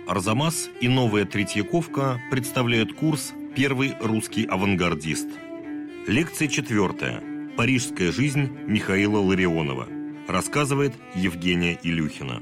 Арзамас и Новая Третьяковка представляют курс «Первый русский авангардист». Лекция 4. Парижская жизнь Михаила Ларионова. Рассказывает Евгения Илюхина.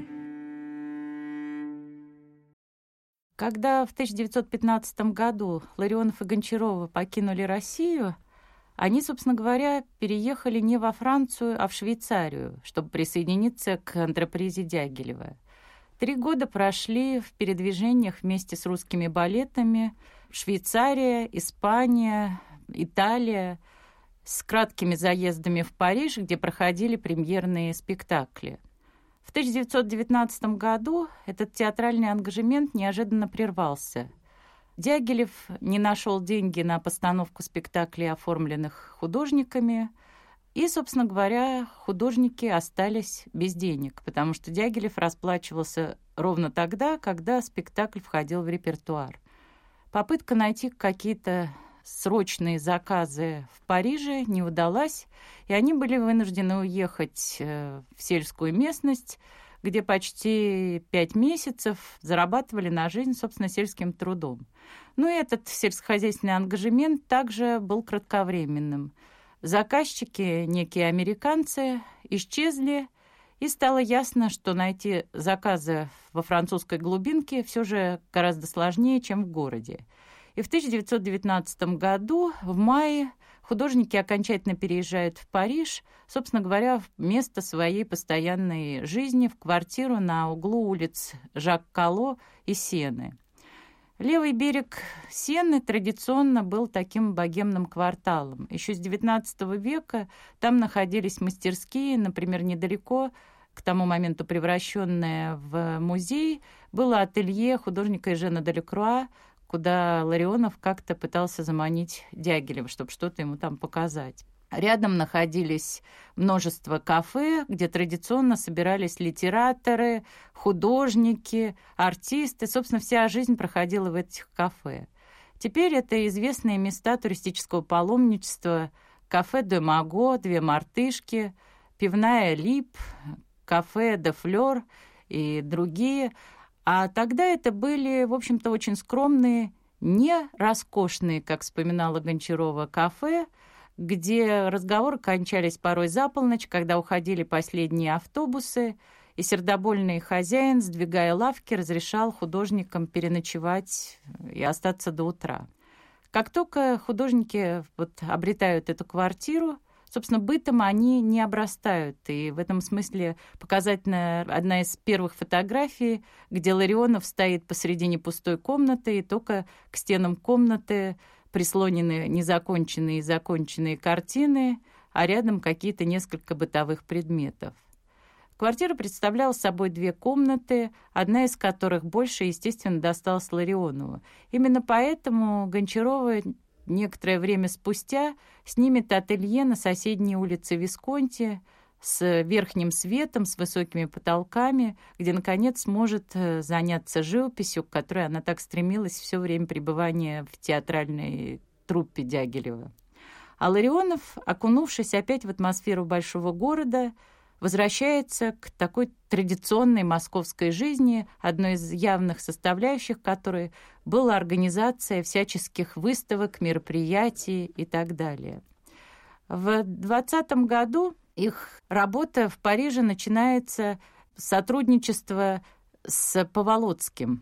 Когда в 1915 году Ларионов и Гончарова покинули Россию, они, собственно говоря, переехали не во Францию, а в Швейцарию, чтобы присоединиться к антрепризе Дягилева. 3 года прошли в передвижениях вместе с русскими балетами: Швейцария, Испания, Италия, с краткими заездами в Париж, где проходили премьерные спектакли. В 1919 году этот театральный ангажемент неожиданно прервался. Дягилев не нашел деньги на постановку спектаклей, оформленных художниками, и, собственно говоря, художники остались без денег, потому что Дягилев расплачивался ровно тогда, когда спектакль входил в репертуар. Попытка найти какие-то срочные заказы в Париже не удалась, и они были вынуждены уехать в сельскую местность, где почти 5 месяцев зарабатывали на жизнь, собственно, сельским трудом. Но и этот сельскохозяйственный ангажемент также был кратковременным. Заказчики, некие американцы, исчезли, и стало ясно, что найти заказы во французской глубинке все же гораздо сложнее, чем в городе. И в 1919 году, в мае, художники окончательно переезжают в Париж, собственно говоря, в место своей постоянной жизни, в квартиру на углу улиц Жак-Кало и Сены. Левый берег Сены традиционно был таким богемным кварталом. Еще с XIX века там находились мастерские, например, недалеко, к тому моменту превращенное в музей, было ателье художника Эжена Делакруа, куда Ларионов как-то пытался заманить Дягилева, чтобы что-то ему там показать. Рядом находились множество кафе, где традиционно собирались литераторы, художники, артисты. Собственно, вся жизнь проходила в этих кафе. Теперь это известные места туристического паломничества: кафе «Де Маго», «Две мартышки», пивная «Лип», кафе «Де Флёр» и другие. А тогда это были, в общем-то, очень скромные, не роскошные, как вспоминала Гончарова, кафе, где разговоры кончались порой за полночь, когда уходили последние автобусы, и сердобольный хозяин, сдвигая лавки, разрешал художникам переночевать и остаться до утра. Как только художники обретают эту квартиру, собственно, бытом они не обрастают. И в этом смысле показательна одна из первых фотографий, где Ларионов стоит посредине пустой комнаты, и только к стенам комнаты прислонены незаконченные и законченные картины, а рядом какие-то несколько бытовых предметов. Квартира представляла собой 2 комнаты, одна из которых больше, естественно, досталась Ларионову. Именно поэтому Гончарова некоторое время спустя снимет ателье на соседней улице Висконти с верхним светом, с высокими потолками, где, наконец, сможет заняться живописью, к которой она так стремилась все время пребывания в театральной труппе Дягилева. А Ларионов, окунувшись опять в атмосферу большого города, возвращается к такой традиционной московской жизни, одной из явных составляющих которой была организация всяческих выставок, мероприятий и так далее. В 2020 году их работа в Париже начинается с сотрудничества с Поволоцким.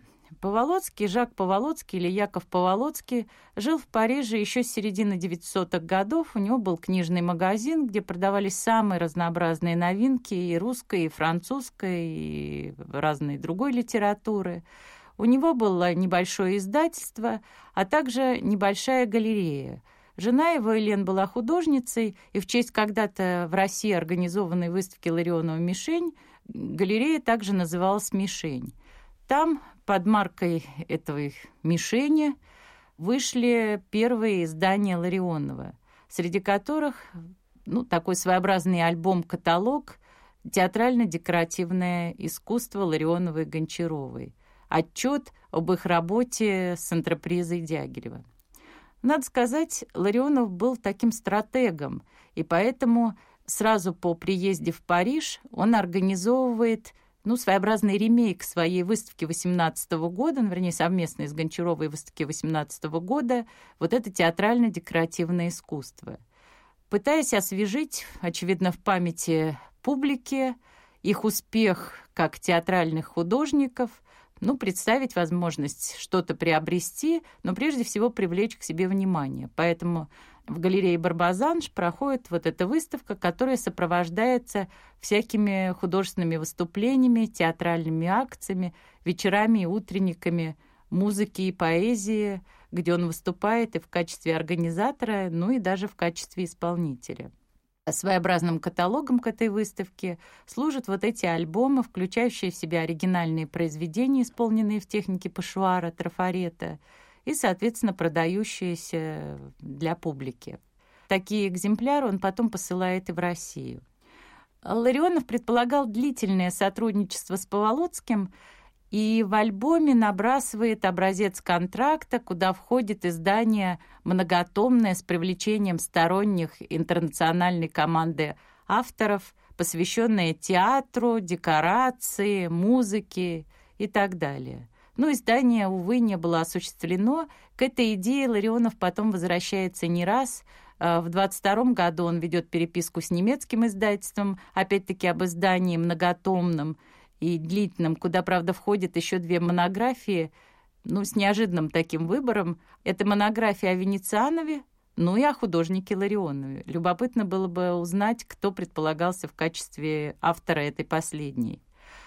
Жак Поволоцкий или Яков Поволоцкий жил в Париже еще с середины 900-х годов. У него был книжный магазин, где продавались самые разнообразные новинки и русской, и французской, и разной другой литературы. У него было небольшое издательство, а также небольшая галерея. Жена его, Элен, была художницей, и в честь когда-то в России организованной выставки Ларионова «Мишень» галерея также называлась «Мишень». Там под маркой этой «Мишени» вышли первые издания Ларионова, среди которых такой своеобразный альбом-каталог «Театрально-декоративное искусство Ларионовой и Гончаровой», отчет об их работе с антрепризой Дягилева. Надо сказать, Ларионов был таким стратегом, и поэтому сразу по приезде в Париж он организовывает своеобразный ремейк своей выставки 18 года, вернее, совместной с Гончаровой выставки 18 года, вот это театрально-декоративное искусство. Пытаясь освежить, очевидно, в памяти публики их успех как театральных художников, представить возможность что-то приобрести, но прежде всего привлечь к себе внимание. Поэтому в галерее Барбозанж проходит вот эта выставка, которая сопровождается всякими художественными выступлениями, театральными акциями, вечерами и утренниками музыки и поэзии, где он выступает и в качестве организатора, и даже в качестве исполнителя. Своеобразным каталогом к этой выставке служат вот эти альбомы, включающие в себя оригинальные произведения, исполненные в технике пошуара, трафарета, и, соответственно, продающиеся для публики. Такие экземпляры он потом посылает и в Россию. Ларионов предполагал длительное сотрудничество с Поволоцким, и в альбоме набрасывает образец контракта, куда входит издание многотомное с привлечением сторонних интернациональной команды авторов, посвященное театру, декорации, музыке и так далее. Издание, увы, не было осуществлено. К этой идее Ларионов потом возвращается не раз. В 22 году он ведет переписку с немецким издательством, опять-таки об издании многотомном и длительным, куда, правда, входят еще 2 монографии, с неожиданным таким выбором. Это монография о Венецианове, и о художнике Ларионове. Любопытно было бы узнать, кто предполагался в качестве автора этой последней.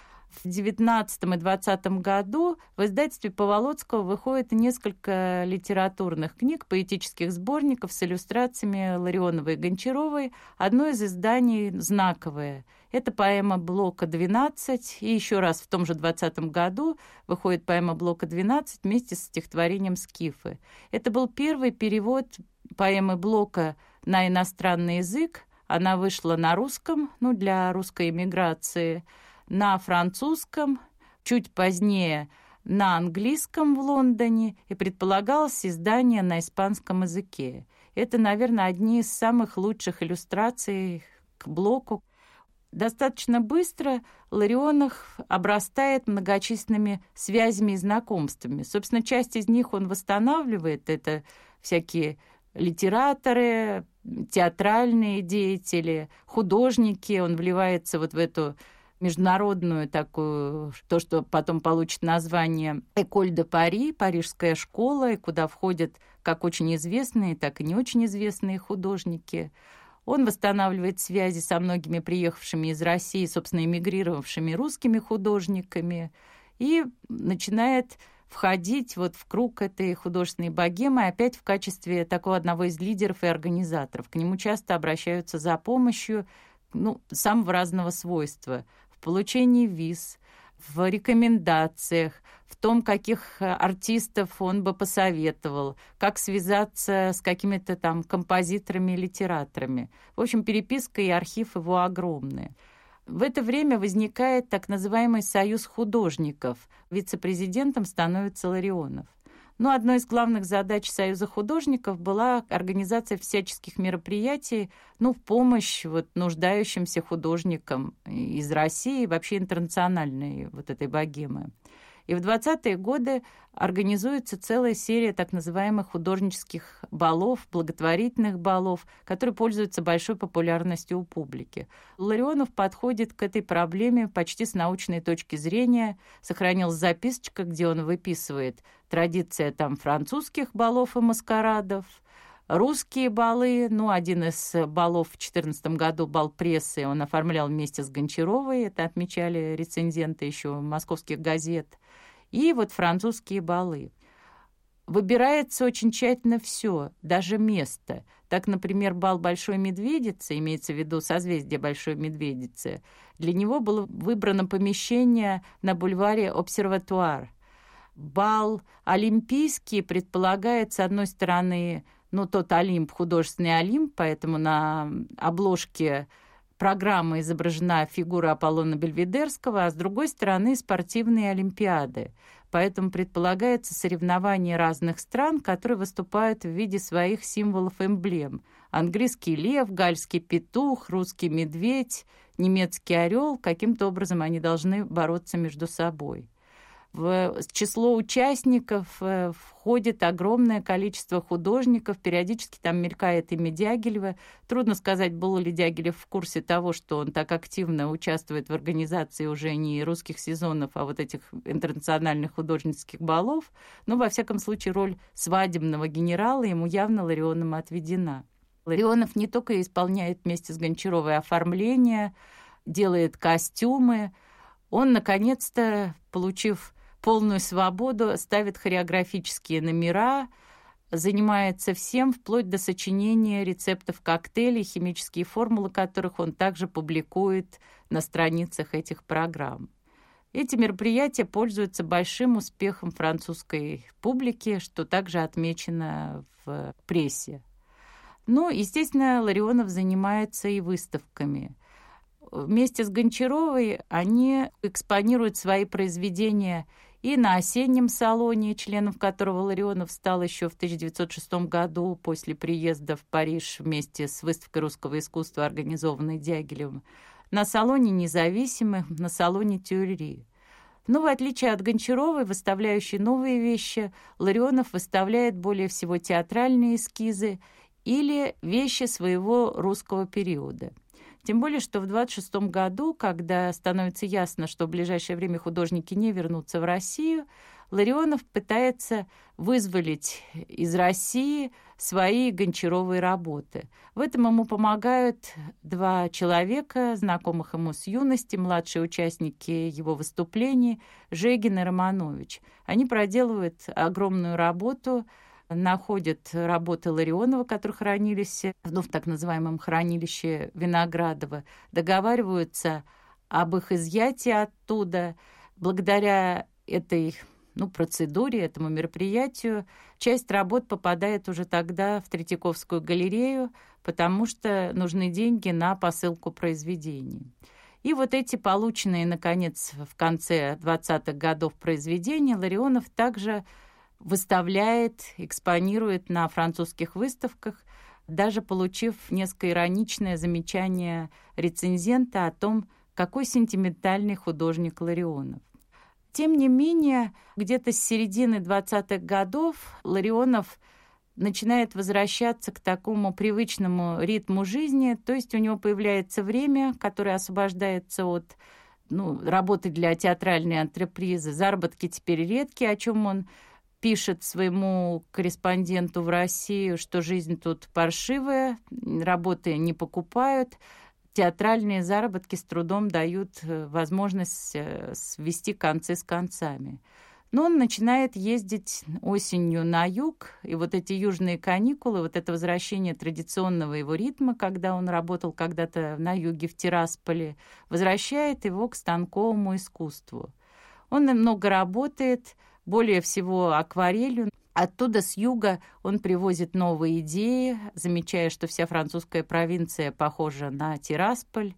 В 19 и 20 году в издательстве Поволоцкого выходит несколько литературных книг, поэтических сборников с иллюстрациями Ларионовой и Гончаровой. Одно из изданий знаковое. Это поэма Блока «12», и еще раз в том же 20 году выходит поэма Блока «12» вместе с стихотворением «Скифы». Это был первый перевод поэмы Блока на иностранный язык. Она вышла на русском, для русской эмиграции, на французском, чуть позднее на английском в Лондоне, и предполагалось издание на испанском языке. Это, наверное, одни из самых лучших иллюстраций к Блоку. Достаточно быстро Ларионов обрастает многочисленными связями и знакомствами. Собственно, часть из них он восстанавливает. Это всякие литераторы, театральные деятели, художники. Он вливается вот в эту международную такую, то, что потом получит название «Эколь де Пари», парижская школа, куда входят как очень известные, так и не очень известные художники. Он восстанавливает связи со многими приехавшими из России, собственно, эмигрировавшими русскими художниками, и начинает входить вот в круг этой художественной богемы опять в качестве такого одного из лидеров и организаторов. К нему часто обращаются за помощью самого разного свойства в получении виз, в рекомендациях, в том, каких артистов он бы посоветовал, как связаться с какими-то там композиторами и литераторами. В общем, переписка и архив его огромные. В это время возникает так называемый союз художников. Вице-президентом становится Ларионов. Одной из главных задач Союза художников была организация всяческих мероприятий в помощь нуждающимся художникам из России, вообще интернациональной вот этой богемы. И в 20-е годы организуется целая серия так называемых художнических балов, благотворительных балов, которые пользуются большой популярностью у публики. Ларионов подходит к этой проблеме почти с научной точки зрения. Сохранилась записочка, где он выписывает традиция французских балов и маскарадов, русские балы. Один из балов в 2014 году, бал прессы, он оформлял вместе с Гончаровой. Это отмечали рецензенты еще московских газет. И французские балы. Выбирается очень тщательно все, даже место. Так, например, бал Большой Медведицы, имеется в виду созвездие Большой Медведицы, для него было выбрано помещение на бульваре Обсерватуар. Бал Олимпийский предполагает, с одной стороны, тот Олимп, художественный Олимп, поэтому на обложке программы изображена фигура Аполлона Бельведерского, а с другой стороны спортивные олимпиады. Поэтому предполагается соревнование разных стран, которые выступают в виде своих символов-эмблем. английский лев, гальский петух, русский медведь, немецкий орел, каким-то образом они должны бороться между собой. В число участников входит огромное количество художников. Периодически там мелькает имя Дягилева. Трудно сказать, был ли Дягилев в курсе того, что он так активно участвует в организации уже не русских сезонов, а вот этих интернациональных художественских балов. Но, во всяком случае, роль свадебного генерала ему явно Ларионом отведена. Ларионов не только исполняет вместе с Гончаровой оформление, делает костюмы. Он, наконец-то, получив полную свободу, ставит хореографические номера, занимается всем, вплоть до сочинения рецептов коктейлей, химические формулы которых он также публикует на страницах этих программ. Эти мероприятия пользуются большим успехом французской публики, что также отмечено в прессе. Ну, естественно, Ларионов занимается и выставками. Вместе с Гончаровой они экспонируют свои произведения и на осеннем салоне, членом которого Ларионов стал еще в 1906 году после приезда в Париж вместе с выставкой русского искусства, организованной Дягилевым, на салоне независимых, на салоне Тюильри. Но в отличие от Гончаровой, выставляющей новые вещи, Ларионов выставляет более всего театральные эскизы или вещи своего русского периода. Тем более, что в 1926 году, когда становится ясно, что в ближайшее время художники не вернутся в Россию, Ларионов пытается вызволить из России свои Гончаровые работы. В этом ему помогают два человека, знакомых ему с юности, младшие участники его выступлений, Жегин и Романович. Они проделывают огромную работу, находят работы Ларионова, которые хранились в так называемом хранилище Виноградова, договариваются об их изъятии оттуда. Благодаря этой процедуре, этому мероприятию, часть работ попадает уже тогда в Третьяковскую галерею, потому что нужны деньги на посылку произведений. И вот эти полученные, наконец, в конце 20-х годов произведения Ларионов также выставляет, экспонирует на французских выставках, даже получив несколько ироничное замечание рецензента о том, какой сентиментальный художник Ларионов. Тем не менее, где-то с середины 20-х годов Ларионов начинает возвращаться к такому привычному ритму жизни, то есть у него появляется время, которое освобождается от работы для театральной антрепризы. Заработки теперь редкие, о чем он пишет своему корреспонденту в Россию, что жизнь тут паршивая, работы не покупают, театральные заработки с трудом дают возможность свести концы с концами. Но он начинает ездить осенью на юг, и вот эти южные каникулы, вот это возвращение традиционного его ритма, когда он работал когда-то на юге в Тирасполе, возвращает его к станковому искусству. Он много работает, более всего акварелью. Оттуда, с юга, он привозит новые идеи, замечая, что вся французская провинция похожа на Тирасполь.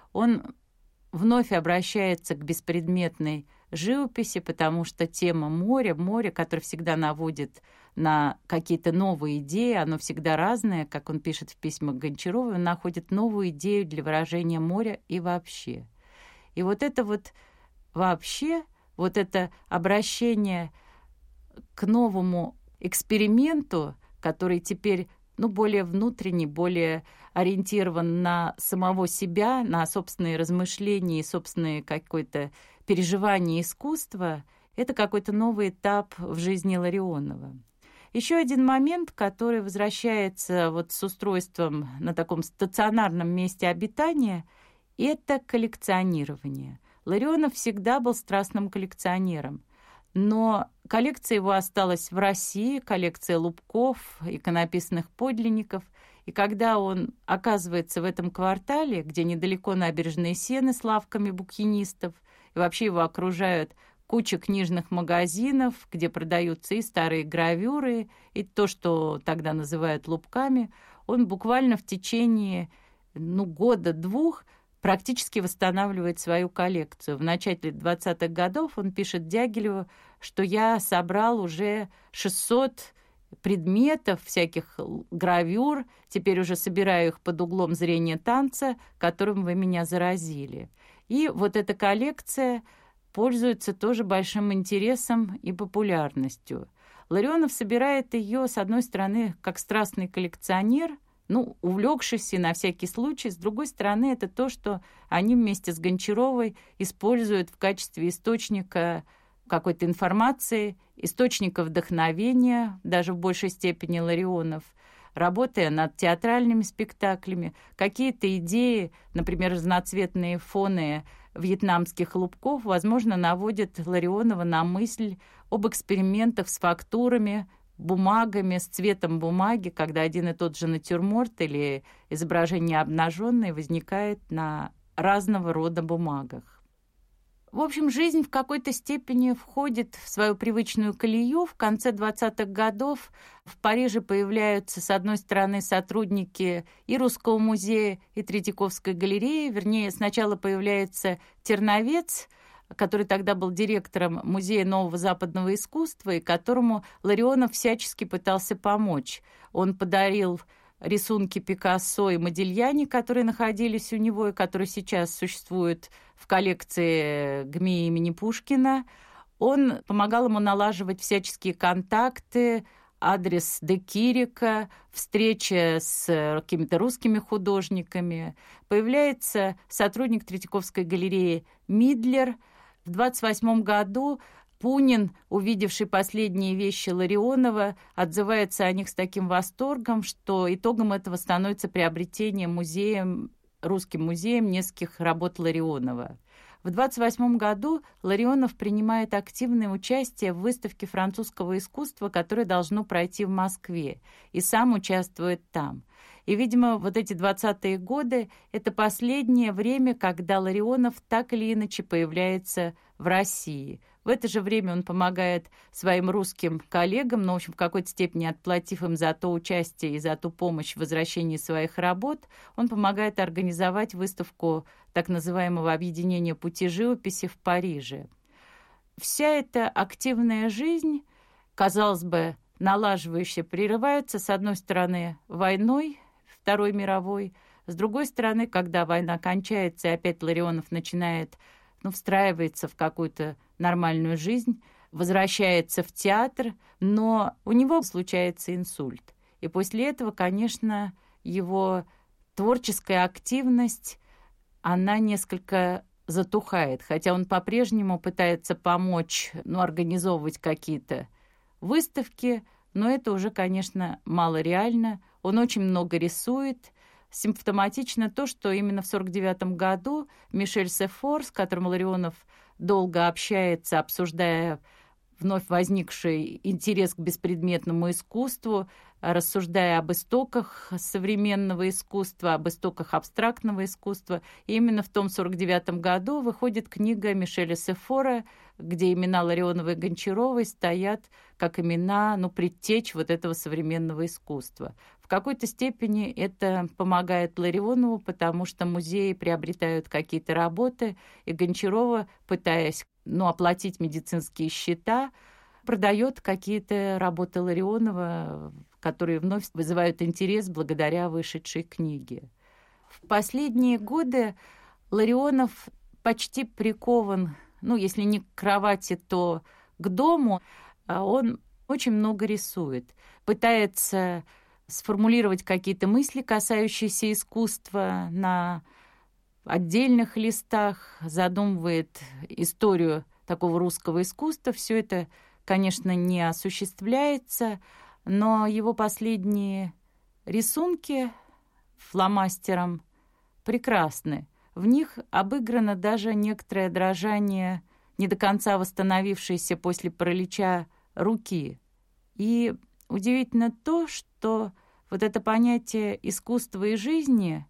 Он вновь обращается к беспредметной живописи, потому что тема моря, которое всегда наводит на какие-то новые идеи, оно всегда разное, как он пишет в письмах Гончаровой, он находит новую идею для выражения моря и вообще. И вот это вот вообще, вот это обращение к новому эксперименту, который теперь более внутренний, более ориентирован на самого себя, на собственные размышления и собственные какое-то переживание искусства, это какой-то новый этап в жизни Ларионова. Еще один момент, который возвращается с устройством на таком стационарном месте обитания, это коллекционирование. Ларионов всегда был страстным коллекционером, но коллекция его осталась в России, коллекция лубков, иконописных подлинников. И когда он оказывается в этом квартале, где недалеко набережные Сены с лавками букинистов, и вообще его окружают куча книжных магазинов, где продаются и старые гравюры, и то, что тогда называют лубками, он буквально в течение года-двух практически восстанавливает свою коллекцию. В начале 20-х годов он пишет Дягилеву, что я собрал уже 600 предметов, всяких гравюр. Теперь уже собираю их под углом зрения танца, которым вы меня заразили. И вот эта коллекция пользуется тоже большим интересом и популярностью. Ларионов собирает ее, с одной стороны, как страстный коллекционер, увлекшийся на всякий случай. С другой стороны, это то, что они вместе с Гончаровой используют в качестве источника какой-то информации, источника вдохновения, даже в большей степени Ларионов, работая над театральными спектаклями. Какие-то идеи, например, разноцветные фоны вьетнамских лубков, возможно, наводят Ларионова на мысль об экспериментах с фактурами, бумагами, с цветом бумаги, когда один и тот же натюрморт или изображение обнаженное возникает на разного рода бумагах. В общем, жизнь в какой-то степени входит в свою привычную колею. В конце 20-х годов в Париже появляются, с одной стороны, сотрудники и Русского музея, и Третьяковской галереи. Вернее, сначала появляется Терновец, который тогда был директором Музея нового западного искусства, и которому Ларионов всячески пытался помочь. Он подарил рисунки Пикассо и Модильяни, которые находились у него и которые сейчас существуют в коллекции ГМИ имени Пушкина. Он помогал ему налаживать всяческие контакты, адрес де Кирика, встреча с какими-то русскими художниками. Появляется сотрудник Третьяковской галереи Мидлер. В 1928 году Пунин, увидевший последние вещи Ларионова, отзывается о них с таким восторгом, что итогом этого становится приобретение Русским музеем нескольких работ Ларионова. В 1928 году Ларионов принимает активное участие в выставке французского искусства, которое должно пройти в Москве, и сам участвует там. И, видимо, вот эти 20-е годы — это последнее время, когда Ларионов так или иначе появляется в России. В это же время он помогает своим русским коллегам, но, в общем, в какой-то степени отплатив им за то участие и за ту помощь в возвращении своих работ, он помогает организовать выставку так называемого объединения пути живописи в Париже. Вся эта активная жизнь, казалось бы, налаживающая, прерывается, с одной стороны, войной, Второй мировой, с другой стороны, когда война кончается, и опять Ларионов начинает, встраивается в какую-то нормальную жизнь, возвращается в театр, но у него случается инсульт. И после этого, конечно, его творческая активность, она несколько затухает, хотя он по-прежнему пытается помочь, организовывать какие-то выставки, но это уже, конечно, мало реально. Он очень много рисует. Симптоматично то, что именно в 1949 году Мишель Сефор, с которым Ларионов долго общается, обсуждая вновь возникший интерес к беспредметному искусству, рассуждая об истоках современного искусства, об истоках абстрактного искусства. И именно в том 1949 году выходит книга Мишеля Сефора, где имена Ларионова и Гончаровой стоят как имена, предтеч вот этого современного искусства. В какой-то степени это помогает Ларионову, потому что музеи приобретают какие-то работы, и Гончарова, пытаясь оплатить медицинские счета, продает какие-то работы Ларионова, которые вновь вызывают интерес благодаря вышедшей книге. В последние годы Ларионов почти прикован, если не к кровати, то к дому. Он очень много рисует, пытается сформулировать какие-то мысли, касающиеся искусства, на отдельных листах, задумывает историю такого русского искусства. Все это, конечно, не осуществляется, но его последние рисунки фломастером прекрасны. В них обыграно даже некоторое дрожание, не до конца восстановившееся после паралича руки. И удивительно то, что вот это понятие искусства и жизни,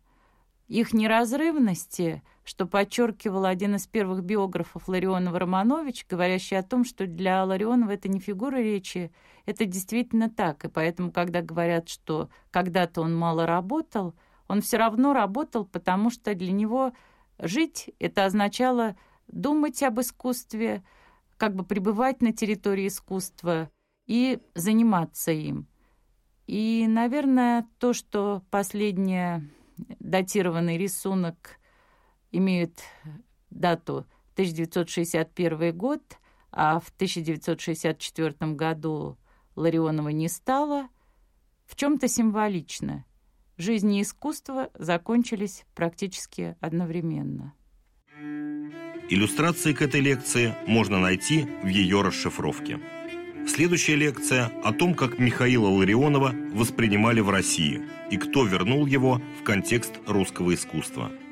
их неразрывности, что подчеркивал один из первых биографов Ларионова Романович, говорящий о том, что для Ларионова это не фигура речи, это действительно так. И поэтому, когда говорят, что когда-то он мало работал, он все равно работал, потому что для него жить — это означало думать об искусстве, как бы пребывать на территории искусства и заниматься им. И, наверное, то, что последний датированный рисунок имеет дату 1961 год, а в 1964 году Ларионова не стало, в чем-то символично. Жизнь и искусство закончились практически одновременно. Иллюстрации к этой лекции можно найти в ее расшифровке. Следующая лекция о том, как Михаила Ларионова воспринимали в России и кто вернул его в контекст русского искусства.